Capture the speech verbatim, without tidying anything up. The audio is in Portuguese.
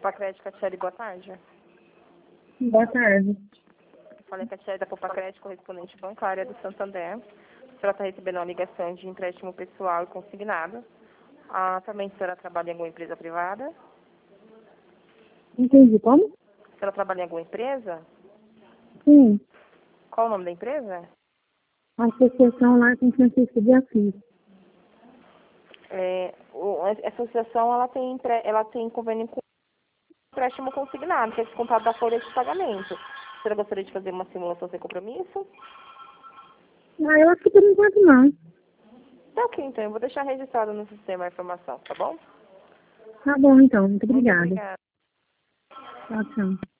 Popacred, Catiele, boa tarde. Boa tarde. Falei com a Catiele da Popacred, correspondente bancária do Santander. A senhora está recebendo uma ligação de empréstimo pessoal e consignado. Ah, também a senhora trabalha em alguma empresa privada? Entendi, como? A senhora trabalha em alguma empresa? Sim. Qual o nome da empresa? A associação lá com Francisco de Assis. É, o, a associação ela tem, empre- ela tem convênio com empréstimo consignado, que é descontado da folha de pagamento. A senhora gostaria de fazer uma simulação sem compromisso? Ah, eu acho que por enquanto não. Tá ok, então. Eu vou deixar registrado no sistema a informação, tá bom? Tá bom, então. Muito Muito obrigada. obrigada. Tchau, tchau.